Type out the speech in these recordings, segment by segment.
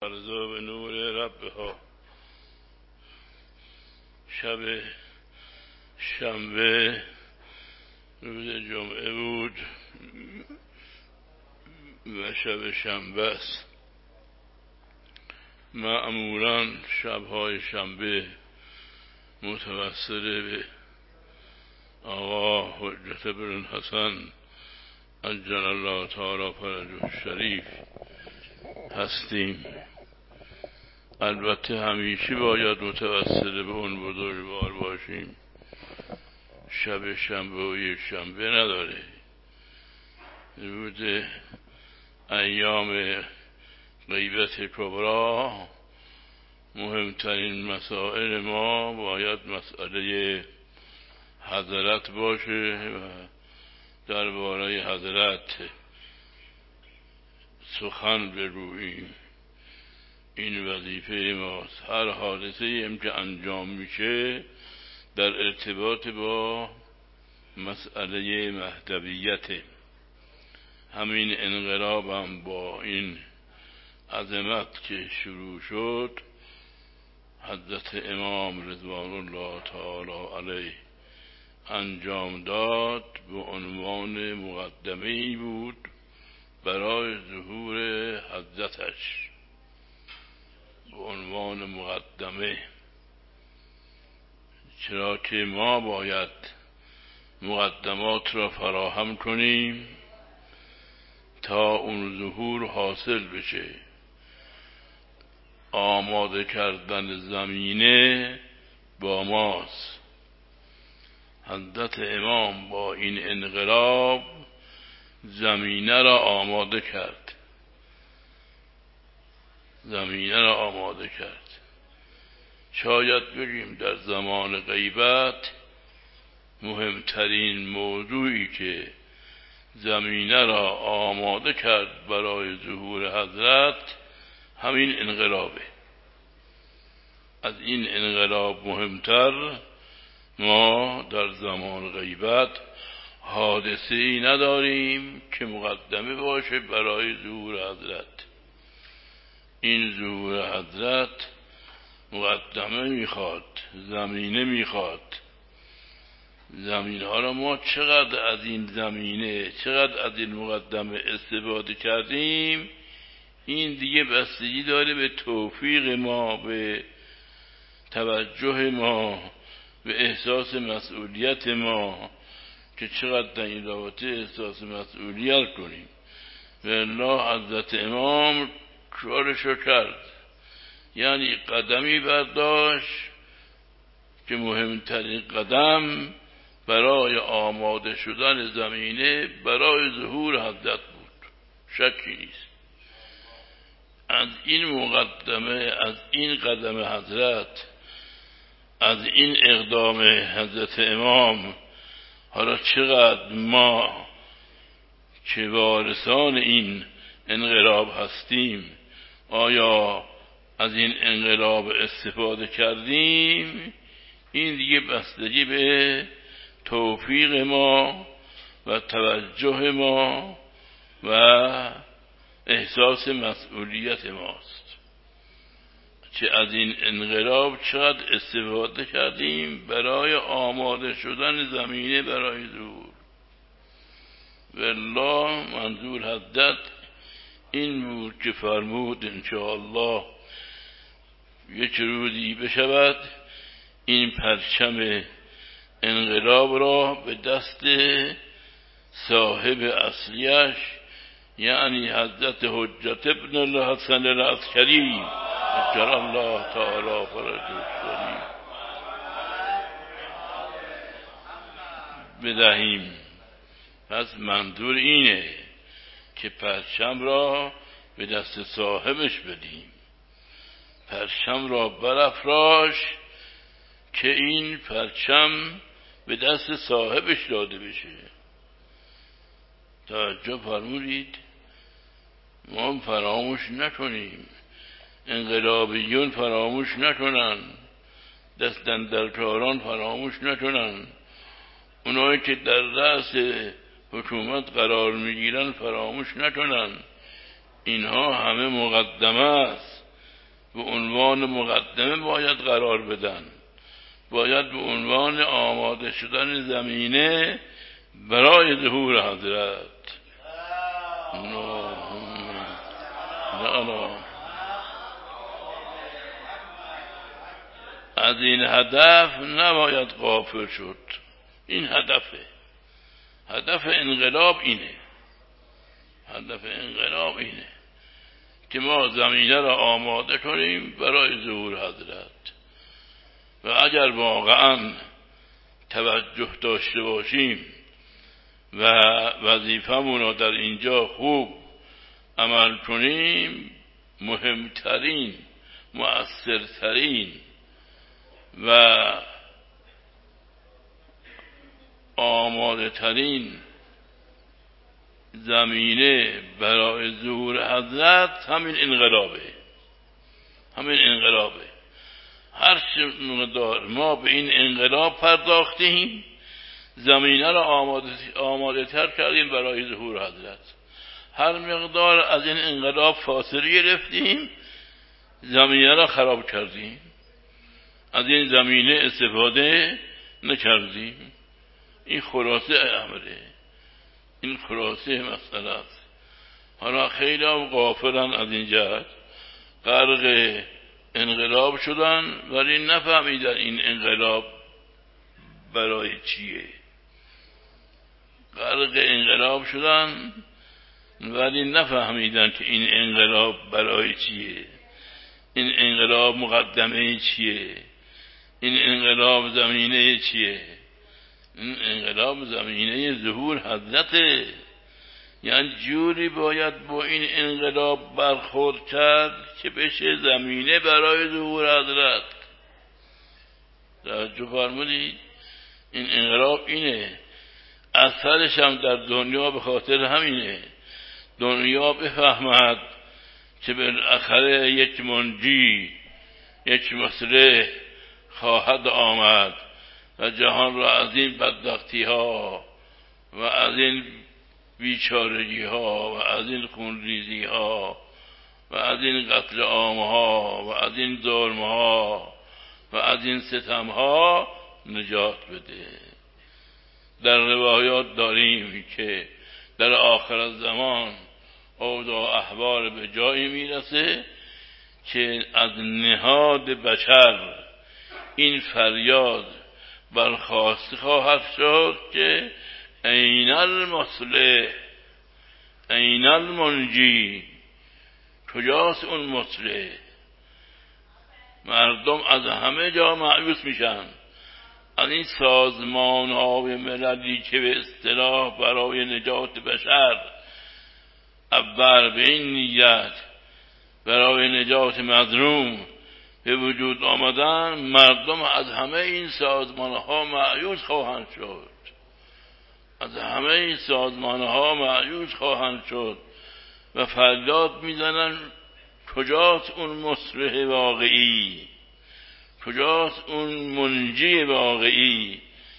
ارزا به نور ربها. شب شنبه روز جمعه بود و شب شنبه است. معمولا شبهای شنبه متوسل به آقا حجت بن حسن عجل الله تعالی فرجه الشریف هستیم. البته همیشه باید متوسل به اون بزرگوار باشیم. شب شنبه و یک شنبه نداره. روز ایام غیبت کبرا مهمترین مسائل ما باید مسئله حضرت باشه و درباره حضرت سخن بگوییم. این وظیفه ماست. هر حادثه ایم که انجام میشه در ارتباط با مسئله مهدویت. همین انقلاب هم با این عظمت که شروع شد، حضرت امام رضوان الله تعالی علیه انجام داد، به عنوان مقدمه‌ای بود برای ظهور حضرتش. به عنوان مقدمه، چرا که ما باید مقدمات را فراهم کنیم تا اون ظهور حاصل بشه. آماده کردن زمینه با ماست. حضرت امام با این انقلاب زمینه را آماده کرد. شاید بگیم در زمان غیبت مهمترین موضوعی که زمینه را آماده کرد برای ظهور حضرت همین انقلابه. از این انقلاب مهمتر ما در زمان غیبت حادثه‌ای نداریم که مقدمه باشه برای ظهور حضرت. این ظهور حضرت مقدمه میخواد، زمینه میخواد. زمینه ها را ما چقدر از این زمینه، چقدر از این مقدمه استفاده کردیم، این دیگه بستگی داره به توفیق ما، به توجه ما، به احساس مسئولیت ما که چقدر در این رابطه احساس مسئولیت کنیم. و الله حضرت امام کارشو کرد، یعنی قدمی برداشت که مهمترین قدم برای آماده شدن زمینه برای ظهور حضرت بود. شکی نیست. از این مقدمه، از این قدم حضرت، از این اقدام حضرت امام، حالا چقدر ما که وارثان این انقلاب هستیم، آیا از این انقلاب استفاده کردیم؟ این دیگه بستگی به توفیق ما و توجه ما و احساس مسئولیت ماست که از این انقلاب چقدر استفاده کردیم برای آماده شدن زمینه برای ظهور. والله منظور حضرت این بود که فرمود انشاءالله یک روزی بشود این پرچم انقلاب را به دست صاحب اصلیش، یعنی حضرت حجت ابن الحسن العسکری عجل الله تعالی فرجه الشریف بدهیم. پس منظور اینه که پرچم را به دست صاحبش بدیم، پرچم را برافراش که این پرچم به دست صاحبش داده بشه. توجه فرمودید؟ ما فراموش نکنیم، انقلابیون فراموش نکنن، دستاندرکاران فراموش نکنن، اونایی که در رأس حکومت قرار میگیرن فراموش نکنن. اینها همه مقدمه است. به عنوان مقدمه باید قرار بدن، باید به عنوان آماده شدن زمینه برای ظهور حضرت. از این هدف نباید غافل شد. این هدف انقلاب اینه. هدف انقلاب اینه که ما زمینه را آماده کنیم برای ظهور حضرت. و اگر واقعا توجه داشته باشیم و وظیفمون را در اینجا خوب عمل کنیم، مهمترین، مؤثرترین و آماده ترین زمینه برای ظهور حضرت همین انقلابه. هر چقدر ما به این انقلاب پرداختیم، زمینه را آماده تر کردیم برای ظهور حضرت. هر مقدار از این انقلاب فاصله گرفتیم، زمینه را خراب کردیم، از این زمینه استفاده نکردیم. این خلاصه امره، این خلاصه مسئله است. حالا خیلی هم غافلن از این جهت، غرق انقلاب شدن ولی نفهمیدن این انقلاب برای چیه. غرق انقلاب شدن ولی نفهمیدن که این انقلاب برای چیه، این انقلاب مقدمه چیه، این انقلاب زمینه چیه. این انقلاب زمینه ظهور حضرته. یعنی جوری باید با این انقلاب برخورد کرد که بشه زمینه برای ظهور حضرت. توجه فرمودید؟ این انقلاب اینه. اثرش هم در دنیا به خاطر همینه. دنیا بفهمد که بالاخره یک منجی، یک مصلح خواهد آمد و جهان را از این بدبختی ها و از این بیچارگی ها و از این خونریزی ها و از این قتل عام ها و از این ظلم ها و از این ستم ها نجات بده. در روایات داریم که در آخر زمان اوضاع احوال به جایی میرسه که از نهاد بشر این فریاد برخاسته خواهد شد که این المصلح، این المنجی، کجاست اون مصلح؟ مردم از همه جا مایوس میشن. از این سازمان های مللی که به اصطلاح برای نجات بشر اول به این نیت برای نجات مظلوم به وجود آمدن، مردم از همه این سازمان ها مایوس خواهند شد. از همه این سازمان ها مایوس خواهند شد و فریاد میزنن کجاست اون مصلح واقعی، کجاست اون منجی واقعی؟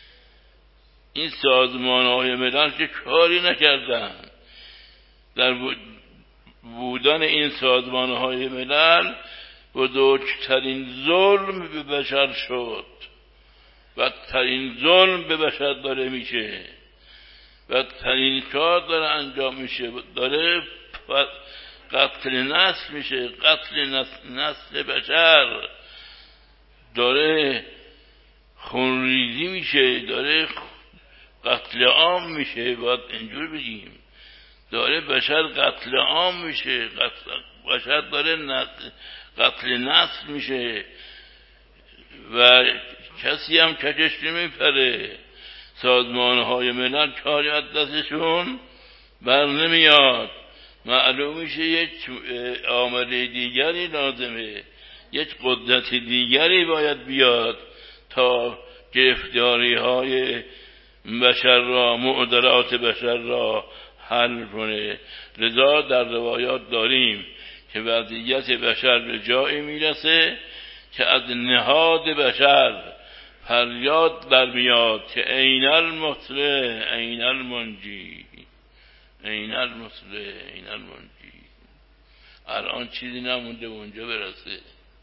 این سازمان های ملل که کاری نکردن. در بودن این سازمان های ملل بزرگترین ظلم به بشر شد. بدترین ظلم به بشر داره میشه، بدترین کار داره انجام میشه، داره قتل نسل میشه، قتل نسل بشر داره خونریزی میشه، داره قتل عام میشه. باید اینجور بگیم داره بشر قتل عام میشه، بشر داره قتل نسل میشه و کسی هم کشش نمیپره. سازمان های ملل کاری از دستشون بر نمیاد. معلوم میشه یک عامل دیگری لازمه، یک قدرت دیگری باید بیاد تا گرفتاری های بشر را، معضلات بشر را حل کنه. لذا در روایات داریم که وضعیت بشر به جایی میرسه که از نهاد بشر فریاد در میاد که این المصلح، این المنجی، این المصلح، این المنجی. الان چیزی نمونده اونجا برسه.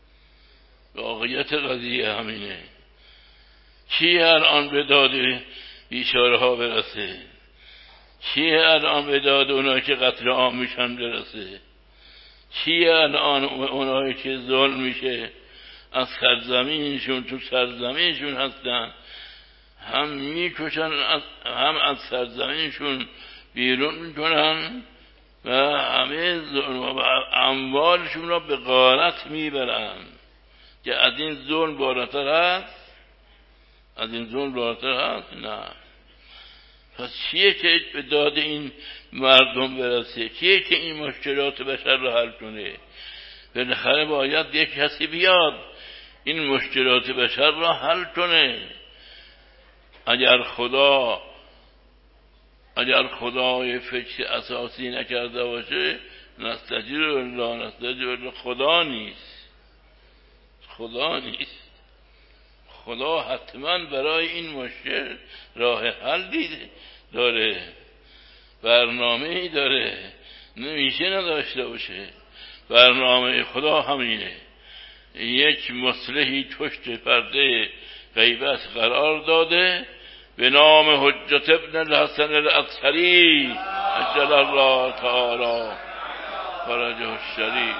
واقعیت قضیه همینه. کی الان به داد بیچاره ها برسه؟ کی الان به داد اونایی که قتل عام میشن برسه؟ کی الان اونایی که ظلم میشه از سرزمینشون تو سرزمینشون هستن هم میکشن هم از سرزمینشون بیرون میکنن و همه اموالشون را به غارت میبرن که از این ظلم بالاتر هست؟ از این ظلم بالاتر هست؟ نه. پس چیه که به داد این مردم برسه؟ چیه که این مشکلات بشر را حل کنه؟ بالاخره باید یک کسی بیاد این مشکلات بشر را حل کنه. اگر خدای فکر اساسی نکرده باشه نستجیر الله خدا نیست. خدا حتما برای این مشکل راه حل داره، برنامه‌ای داره، نمیشه نداشته باشه. برنامه خدا همینه. یک مصلحی پشت پرده غیبت قرار داده به نام حجت ابن الحسن العسکری عجل الله تعالی فرجه الشریف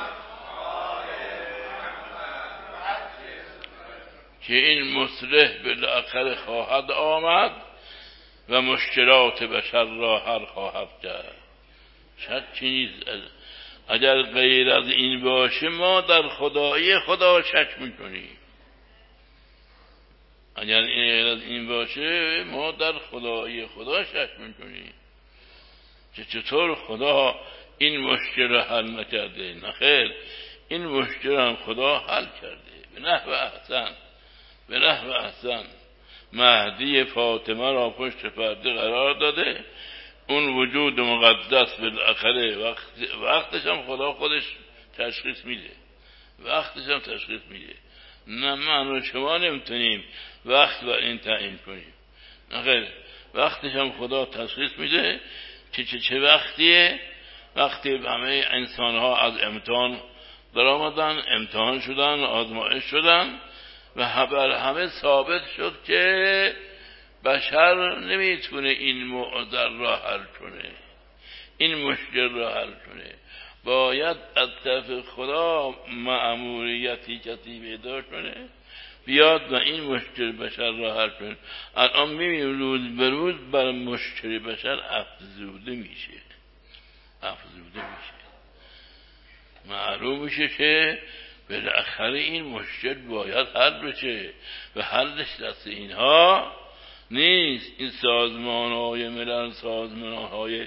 که این مصلح بالاخره خواهد آمد و مشکلات بشر را حل خواهد کرد. شکی نیست. اگر غیر از این باشه ما در خدایی خدا شک میکنیم. اگر غیر از این باشه ما در خدایی خدا شک میکنیم که چطور خدا این مشکل را حل نکرده. نخیر، این مشکل هم خدا حل کرده به نحو احسن. مهدی فاطمه را پشت پرده قرار داده. اون وجود مقدس بالاخره وقتش هم خدا خودش تشخیص میده. نه من و شما نمیتونیم وقت بر این تعیین کنیم. نخیر، وقتش هم خدا تشخیص میده که چه وقتیه. وقتی همه انسان ها از امتحان در آمدن، امتحان شدن، آزمایش شدن و بر همه ثابت شد که بشر نمیتونه این معضل را حل کنه، این مشکل را حل کنه. باید از طرف خدا مأموریتی کسی پیدا کنه بیاد و این مشکل بشر را حل کنه. الان میبینیم روز به روز بر مشکل بشر افزوده میشه. معلوم میشه که بالاخره این مشکل باید حل بشه و حلش دست اینها نیست. این سازمان‌های ملل، سازمان‌های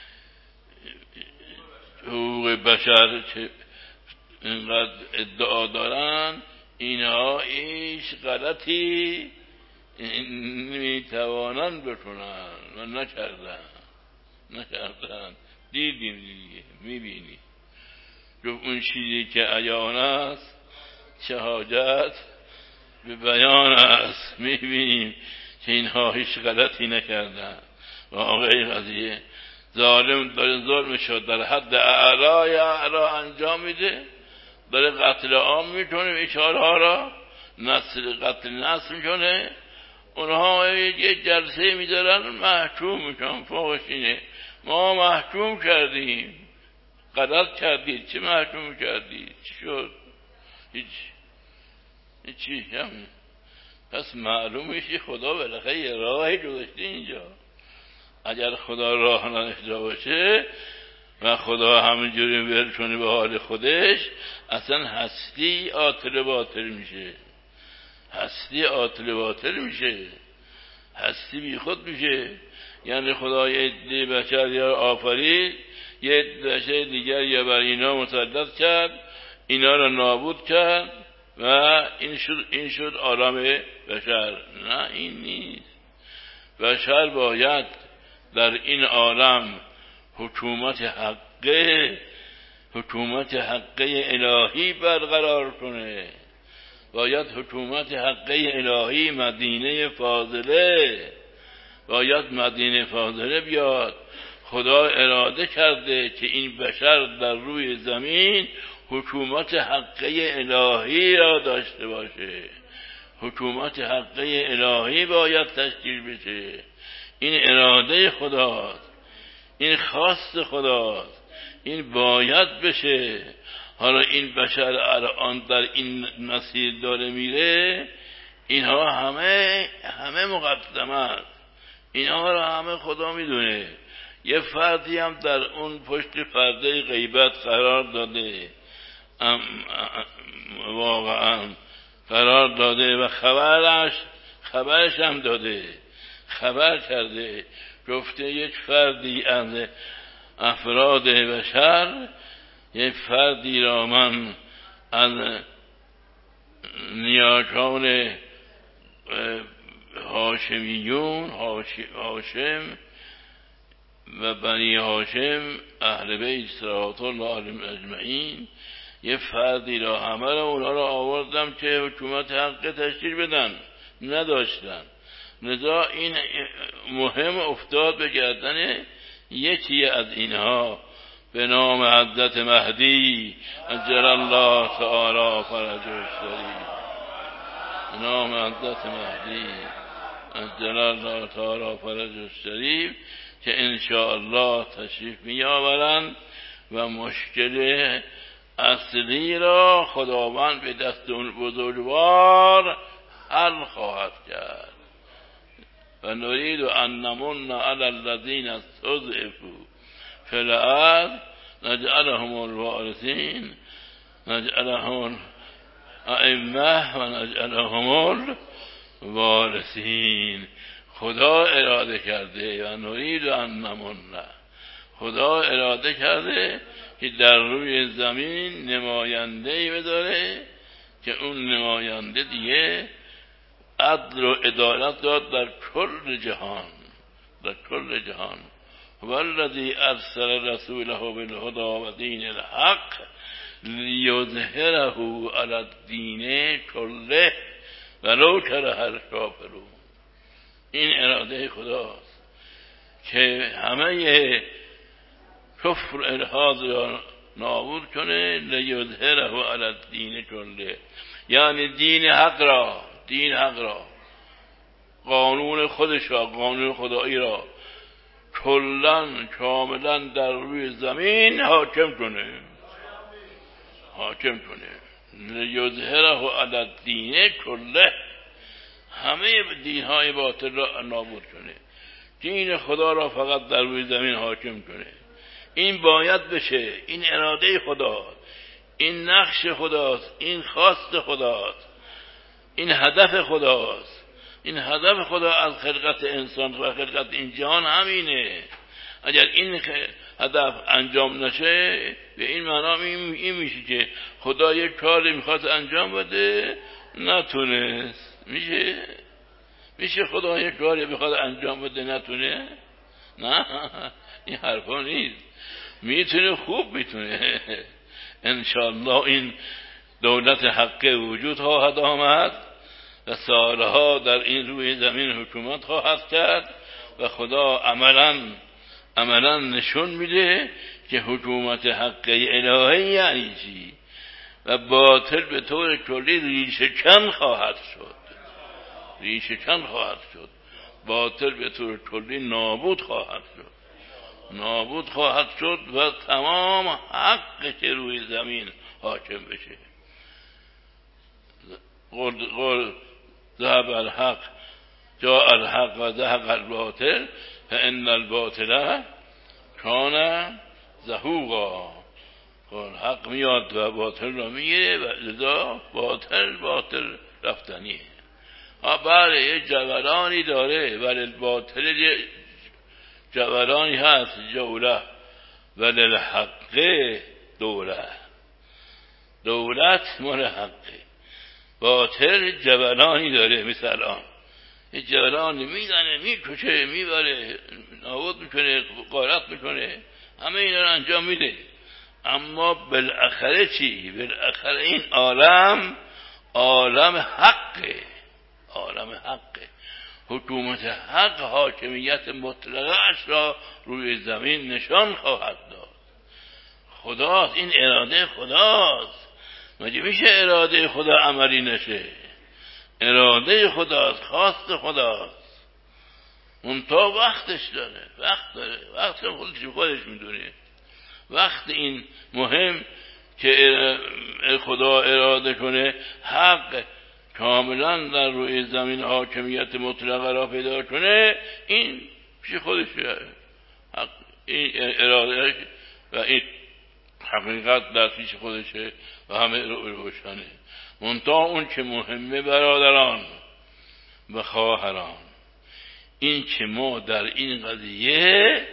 حقوق بشر که اینقدر ادعا دارن، اینها هیچ غلطی نمیتوانند بکنن و نکردن. دیدیم دیگه، میبینی گفت اون چیزی که عیان است چه حاجت به بیان است. میبینیم که اینها هیچ غلطی نکردن. واقعی قضیه ظالم داره ظلمش در حد اعلا انجام میده، داره قتل عام میکنه بیچاره ها را، قتل نسل میکنه. اونها یه جلسه میذارن محکوم میکنن. فوقش اینه ما محکوم کردیم. غلط کردید. چه محکوم کردید؟ چی شد؟ هیچی. پس معلوم میشه خدا بالاخره یه راهی گذاشته اینجا. اگر خدا راه نداشته باشه و خدا همینجوری ول کنه به حال خودش، اصلا هستی عاطل باطل میشه. هستی بی خود میشه. یعنی خدا یه عده بشر یا آفرید، یه عده بشر دیگر یا بر اینا مسلط کرد، اینا را نابود کرد و این شد عالم بشر. نه، این نیست. بشر باید در این عالم حکومت حقه الهی برقرار کنه. باید حکومت حقه الهی مدینه فاضله بیاد. خدا اراده کرده که این بشر در روی زمین حکومت حقه الهی را داشته باشه. حکومت حقه الهی باید تشکیل بشه. این اراده خداست، این خواست خداست، این باید بشه. حالا این بشر الان در این مسیر داره میره، اینها همه مقدمات، اینها را همه خدا میدونه. یه فردی هم در اون پشت پرده غیبت قرار داده، واقعا قرار داده و خبرش هم داده، خبر کرده، گفته یک فردی از افراد بشر، یک فردی را من از نیاکان هاشمیون، هاشم و بنی هاشم اهل بیت صلوات الله علیهم اجمعین، یه فردی را همه را اونا را آوردم که حکومت حق تشکیل بدن، نداشتن. لذا این مهم افتاد به گردن یکی از اینها به نام حضرت مهدی عجل الله تعالی فرجه الشریف. به نام حضرت مهدی عجل الله تعالی فرجه الشریف که انشاءالله تشریف می آورند و مشکل اصلی را خداوند به دست اون بزرگوار حل خواهد کرد. و نرید ان نمن علی الذین استضعفوا فی الارض نجعلهم الوارثین نجعلهم ائمه و نجعلهم الوارثین. خدا اراده کرده و نرید ان نمن، خدا اراده کرده که در روی زمین نماینده‌ای بداره که اون نماینده دیگه عدل و عدالت داد در کل جهان، در کل جهان. والذی ارسل رسوله بالهدی و دین الحق لیظهره علی الدین کله ولو کره الکافرون. این اراده خداست که همه کفر الحاد را نابود کنه. لیظهره علی الدین کله، یعنی دین حق را، قانون خودش را، قانون خدایی را کاملا در روی زمین حاکم کنه. لیظهره علی الدین کله، همه دینهای باطل را نابود کنه، دین خدا را فقط در روی زمین حاکم کنه. این باید بشه، این اراده خداست، این نقش خداست، این خواست خداست، این هدف خداست. این هدف خدا از خلقت انسان و خلقت این جهان همینه. اگر این هدف انجام نشه، به این معنا این میشه که خدا یک کاری میخواد انجام بده نتونست. میشه خدا یک کاری بخواد انجام بده نتونه؟ نه، این حرفا نیست. میتونه، خوب میتونه. انشاءالله این دولت حق وجود خواهد آمد و سالها در این روی زمین حکومت خواهد کرد و خدا عملا نشون میده که حکومت حق الهی یعنی چی و باطل به طور کلی ریشه کن خواهد شد. باطل به طور کلی نابود خواهد شد و تمام حق که روی زمین حاکم بشه. قل ذهب الحق جاء الحق و ذهب الباطل فان الباطل کان زهوقا. حق میاد و باطل رو میگیره و لذا باطل رفتنیه. بله یه جولانی داره، ولی باطل جولانی هست جوله، ولی الحق دولت مال حقه. باطل جولانی داره، مثلا یه جولانی میزنه، میکشه، میبره، نابود میکنه، غارت میکنه، همه اینا رو انجام میده. اما بالاخره چی؟ بالاخره این عالم حقه. حکومت حق حاکمیت مطلقه اش را روی زمین نشان خواهد داد. خداست، این اراده خداست. مگه میشه اراده خدا عملی نشه؟ اراده خداست، خواست خداست، منتها وقتش داره، وقت خودش میدونه. وقت این مهم که خدا اراده کنه حق کاملا در روی زمین حاکمیت مطلقه را پیدا کنه، این پیش خودشه. حق این اراده و این حقیقت در پیش خودشه و همه روشنه. منتها اون که مهمه برادران و خواهران، این که ما در این قضیه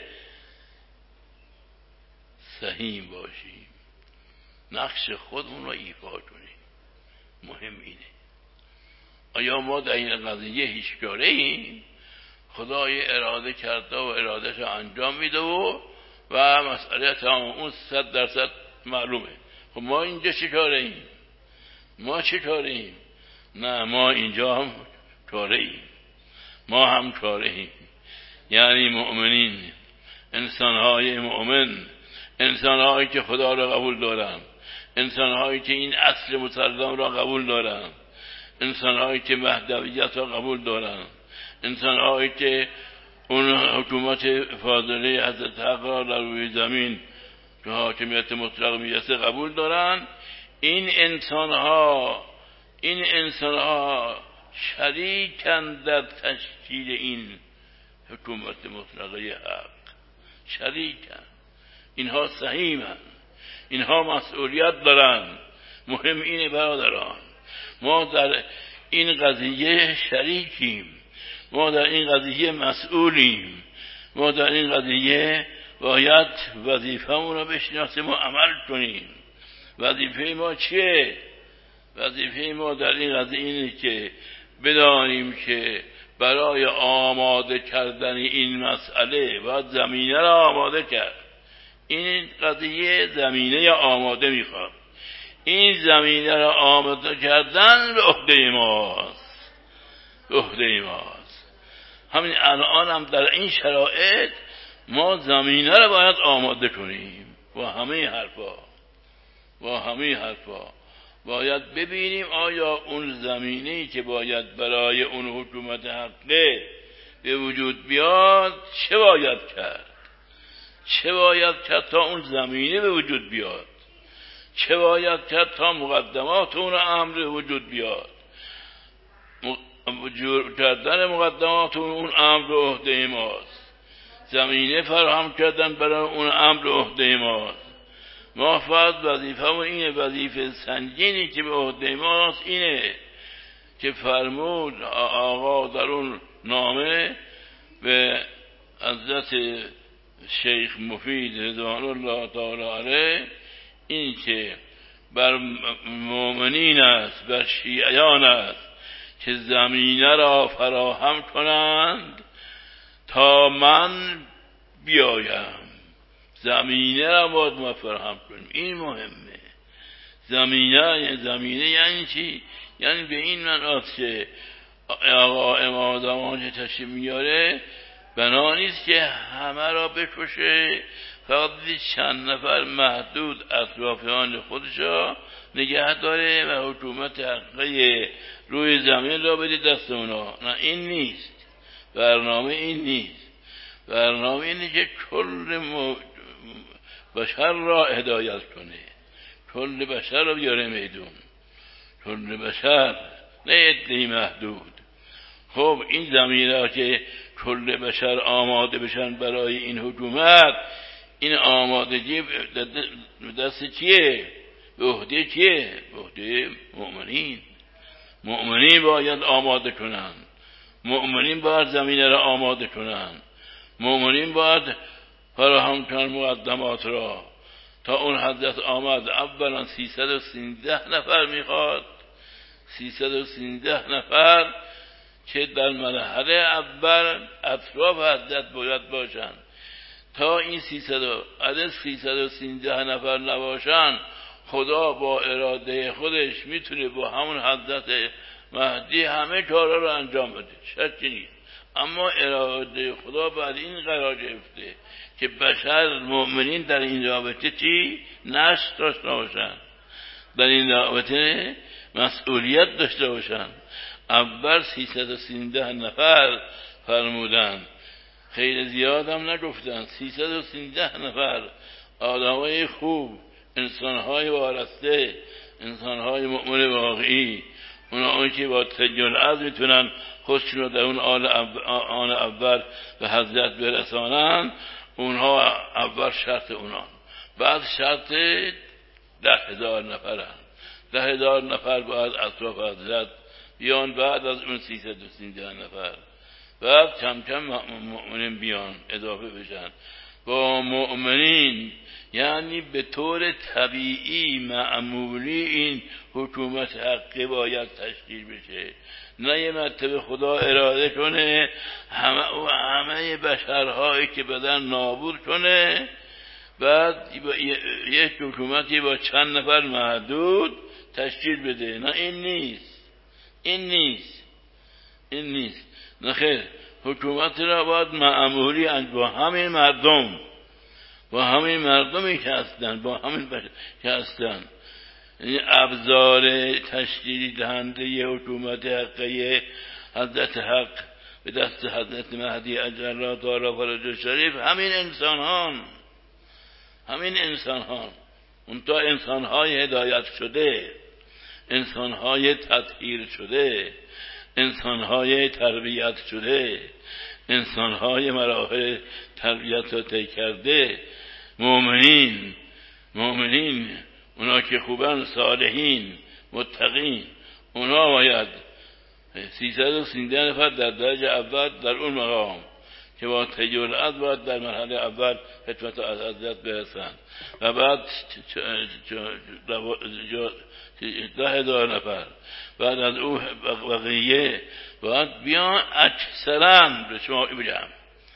سهیم باشیم، نقش خودمون رو ایفا کنیم. مهم اینه. آیا ما در این قضیه هیچ کاره ایم؟ خدای اراده کرده و ارادهش رو انجام میده و مسئله تمام اون 100% معلومه. خب ما اینجا چه کاره ایم؟ ما چه کاره ایم؟ نه، ما اینجا هم کاره ایم. ما هم کاره ایم. یعنی مؤمنین، انسانهای مؤمن، انسانهایی که خدا را قبول دارن، انسانهایی که این اصل مسلم را قبول دارن، انسانهایی که وحدویت را قبول دارن، انسانهایی که اون حکومت فاضله حضرت حق را در روی زمین که حاکمیت مطلق میرسه قبول دارن. این انسانها شریکن در تشکیل این حکومت مطلقه حق، شریکن. اینها سهیمن، اینها مسئولیت دارن. مهم اینه برادران، ما در این قضیه شریکیم، ما در این قضیه مسئولیم، ما در این قضیه باید وظیفه‌مون رو بشناسیم و عمل کنیم. وظیفه ما چیه؟ وظیفه ما در این قضیه اینه که بدانیم که برای آماده کردن این مسئله باید زمینه را آماده کرد. این قضیه زمینه آماده میخواد. این زمینه را آماده کردن به عهده ماست، به عهده ماست. همین الان هم در این شرایط ما زمینه را باید آماده کنیم. با همه حرفا باید ببینیم آیا اون زمینه‌ای که باید برای اون حکومت حقه به وجود بیاد چه باید کرد تا اون زمینه به وجود بیاد، چه باید کرد تا مقدمات اون امر وجود بیاد. وجود کردن مقدمات اون امر به عهده ماست، زمینه فراهم کردن برای اون امر به عهده ماست. ما فقط وظیفه‌مون اینه، وظیفه سنگینی که به عهده ماست اینه که فرمود آقا در اون نامه به حضرت شیخ مفید رضوان الله تعالی علیه، این که بر مؤمنین است، بر شیعیان است که زمینه را فراهم کنند تا من بیایم. زمینه را باید ما فراهم کنیم. این مهمه. زمینه یعنی چی؟ یعنی به این مناست که آقا امام زمان که تشریف میاره بنا نیست که همه را بکشه، فقط چند نفر محدود اطرافیان خودش را نگه داره و حکومت حقه روی زمین را بده دست اونا. نه، این نیست برنامه. این نیست برنامه. اینه که کل بشر را هدایت کنه، کل بشر را بیاره میدون، کل بشر، نه عده‌ای محدود. خب این زمینه را که کل بشر آماده بشن برای این حکومت، این آمادگی دست کیه؟ به عهده کیه؟ به عهده مؤمنین. مؤمنین باید آماده کنن، مؤمنین باید زمینه را آماده کنن، مؤمنین باید فراهم کنن مقدمات را. تا اون حضرت آمد اولا 313 نفر میخواد، 313 نفر که در مرحله اول اطراف حضرت باید باشن. تا این 313 نفر نباشن، خدا با اراده خودش میتونه با همون حضرت مهدی همه کارا رو انجام بده، شکی نیست. اما اراده خدا بعد این قرار گرفته که بشر مؤمنین در این رابطه چی؟ نشر داشته باشن، در این رابطه مسئولیت داشته باشن. اول 313 نفر فرمودن، خیلی زیاد هم نگفتن، 313 نفر آدمای خوب، انسانهای وارسته، انسانهای مؤمن واقعی، اون که با تجربه میتونن خودشون رو در اون آن اول به حضرت برسانن، اونها اول شرط اونان. بعد شرط 10,000 نفرن، 10,000 نفر باید اطراف حضرت بیان بعد از اون 313 نفر. بعد کم کم مؤمنین بیان اضافه بشن. با مؤمنین یعنی به طور طبیعی معمولی این حکومت حقی باید تشکیل بشه، نه یه مرتبه خدا اراده کنه همه بشرهایی که بدن نابود کنه، بعد یک حکومتی با چند نفر محدود تشکیل بده. نه این نیست. نه خیر، حکومت را باید معمولی با همین مردمی که هستن، با همین که هستن، یعنی ابزار تشکیل دهنده ی حکومت حقیه حضرت حق به دست حضرت مهدی اجل الله تعالی فرجه شریف همین انسانان اونتا انسانهای هدایت شده، انسانهای تطهیر شده، انسانهای تربیت شده، انسانهای مراحل تربیت را طی کرده، مؤمنین اونا که خوبن، صالحین، متقین، اونا باید 313 نفر در درجه اول در اون مقام که با تجربت باید در مرحله اول خدمت از حضرت برسند و بعد 10,000 نفر، بعد از او بقیه باید بیان. اکثرا به شما بگم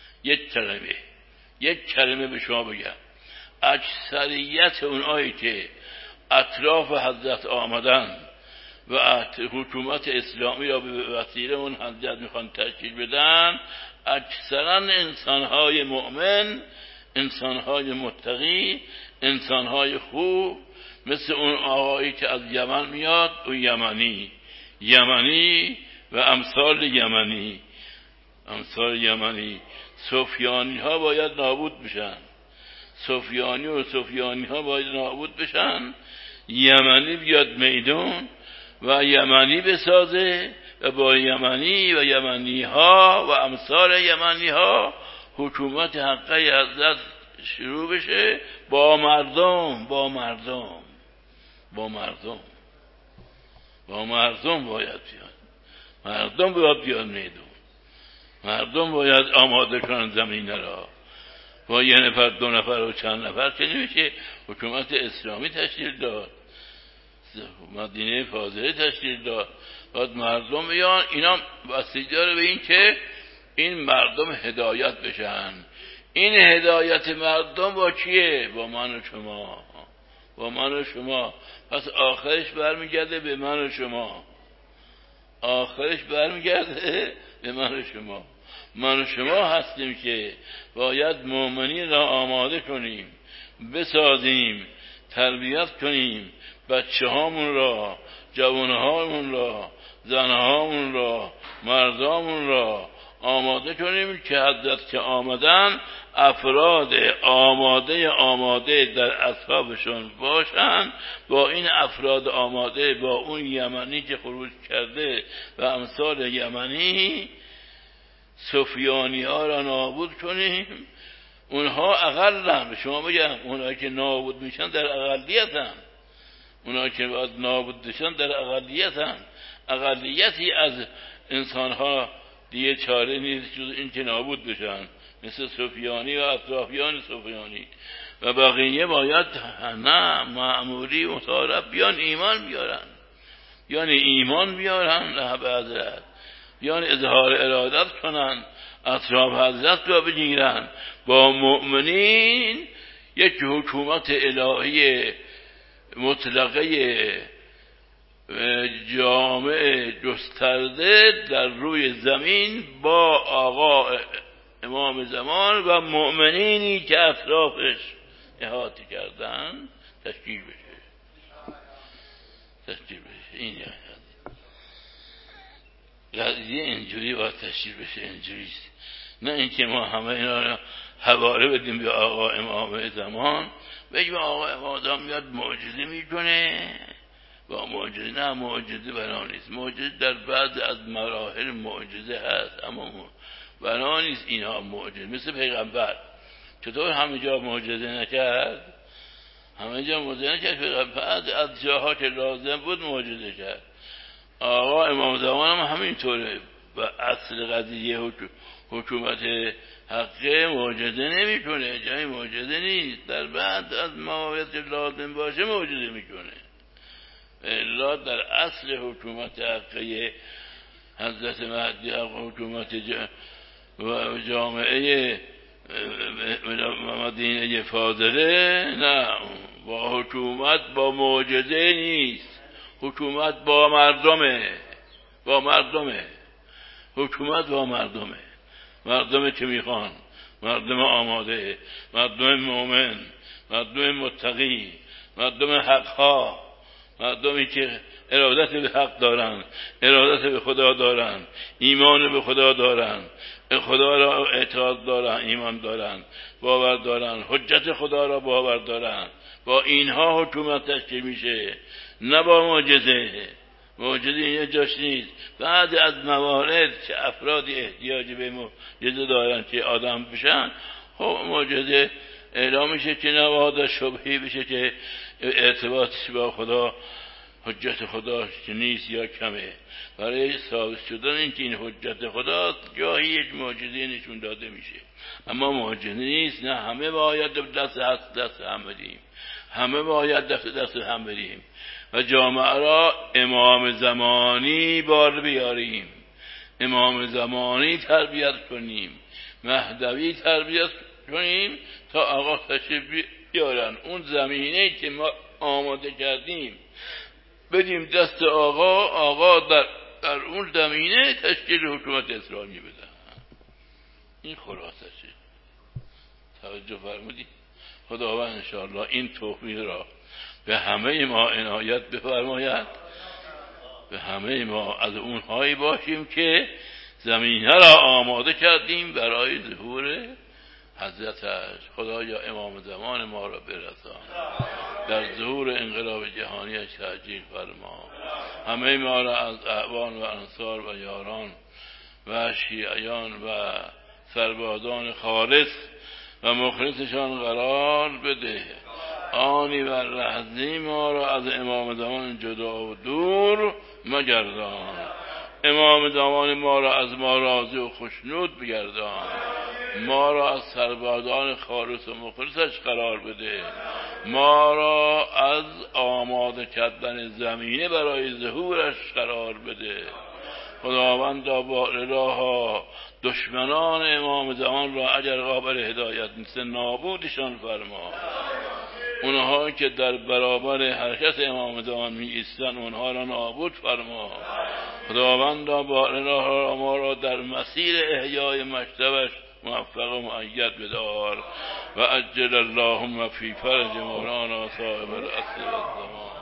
یک کلمه به شما بگم، اکثریت اونایی که اطراف حضرت آمدن و حکومت اسلامی را به وسیله اون حضرت میخوان تشکیل بدن، اکثرا انسانهای مؤمن، انسانهای متقی، انسانهای خوب، مثل اون آقایی که از یمن میاد، اون یمنی و امثال یمنی. سفیانی ها باید نابود بشن، سفیانی ها باید نابود بشن. یمنی بیاد میدون و یمنی بسازه و با یمنی و یمنی ها و امثال یمنی ها حکومت حقی حضرت شروع بشه. با مردم باید بیاد، مردم باید بیاد میدون، مردم باید آماده کنن زمینه را. با یه نفر، 2 نفر و چند نفر که نمیشه حکومت اسلامی تشکیل داد، مدینه فاضله تشکیل داد. باید مردم بیان. اینا وسیله داره به این که این مردم هدایت بشن. این هدایت مردم با کیه؟ با من و شما. پس آخرش برمیگرده به من و شما. من و شما هستیم که باید مؤمنین را آماده کنیم، بسازیم، تربیت کنیم، بچه هامون را، جوانه هامون را، زنه هامون را، مردامون را آماده کنیم که حضرت که آمدن افراد آماده در اصحابشون باشن. با این افراد آماده، با اون یمنی که خروج کرده و امثال یمنی، سفیانی ها را نابود کنیم. اونها اقلن، به شما بگم اونها که نابود میشن در اقلیتن، اونها که باید نابود بشن در اقلیتن. اقلیتی از انسان ها دیگه چاره نیست جز این که نابود بشن، مثل سفیانی و اطرافیان سفیانی. و بقیه باید نه معمولی متعارف بیان ایمان بیارن به حضرت، بیان اظهار ارادت کنن، اطراف حضرت را بگیرن. با مؤمنین یک حکومت الهی مطلقه جامع گسترده در روی زمین با آقا امام زمان و مؤمنینی که اطرافش احاطه کردن تشکیل بشه. این قضیه اینجوری باید تشکیل بشه، اینجوریست. نه اینکه ما همه اینا رو حواله بدیم به آقا امام زمان، بگیم آقا امام زمان میاد معجزه میکنه. با معجزه نه، معجزه بنا نیست. معجزه در بعض از مراحل معجزه هست، اما بنا نیست اینها معجزه. مثل پیغمبر چطور همه جا معجزه نکرد؟ همه جا معجزه نکرد پیغمبر، از جاها که لازم بود معجزه کرد. آقا امام زمان هم همینطوره. و اصل قضیه حکومت حقه معجزه نمی کنه، جای معجزه نیست. در بعد از مواقعی که لازم باشه معجزه میکنه. الا در اصل حکومت حقه حضرت مهدی حق، حکومت و جامعه مدینه فاضله، نه، با حکومت با معجزه نیست. حکومت با مردمه، حکومت با مردمه که میخوان، مردم آماده، مردم مؤمن، مردم متقی، مردم حقها، مردمی که ارادت به حق دارن، ارادت به خدا دارن، ایمان به خدا دارن، خدا را اعتقاد دارن، ایمان دارن، باور دارن، حجت خدا را باور دارن. با اینها حکومت تشکیل میشه، نه با معجزه. معجزه اینجا جاش نیست. بعد از موارد که افرادی احتیاج به معجزه دارن که آدم بشن، خب معجزه اعلام میشه که نباید شبهی بشه که ارتباطش با خدا، حجت خدا که نیست یا کمه. برای ثابت شدن اینکه این حجت خدا گاهی یک معجزه نشون داده میشه، اما معجزه نیست. نه، همه باید دست هم بریم و جامعه را امام زمانی بار بیاریم، امام زمانی تربیت کنیم، مهدوی تربیت کنیم تا آقا تشریف بیارن. اون زمینه که ما آماده کردیم بدیم دست آقا در اون زمینه تشکیل حکومت اسلامی بدن. این خلاصشه. توجه فرمودید؟ خداوند انشاءالله این توفیق را به همه ما عنایت بفرماید، به همه ما از اونهایی باشیم که زمینه را آماده کردیم برای ظهور حضرتش. خدایا امام زمان ما را برسان، در ظهور انقلاب جهانیش تعجیل فرما. همه ما را از اعوان و انصار و یاران و شیعیان و سربازان خالص و مخلصشان قرار بده. آنی و لحظی ما را از امام زمان جدا و دور مگردان. امام زمان ما را از ما راضی و خوشنود بگردان. ما را از سربازان خالص و مخلصش قرار بده. ما را از آماده کردن زمینه برای ظهورش قرار بده. خداوندا با رضاها دشمنان امام زمان را اگر قابل هدایت نیست نابودشان فرما. اونها که در برابر حرکت امام زمان می ایستن اونها را نابود فرما. خداوندا با رضاها ما را در مسیر احیای مکتبش موفق و مؤید بدار و عجل اللهم فی فرج مولانا صاحب العصر و الزمان.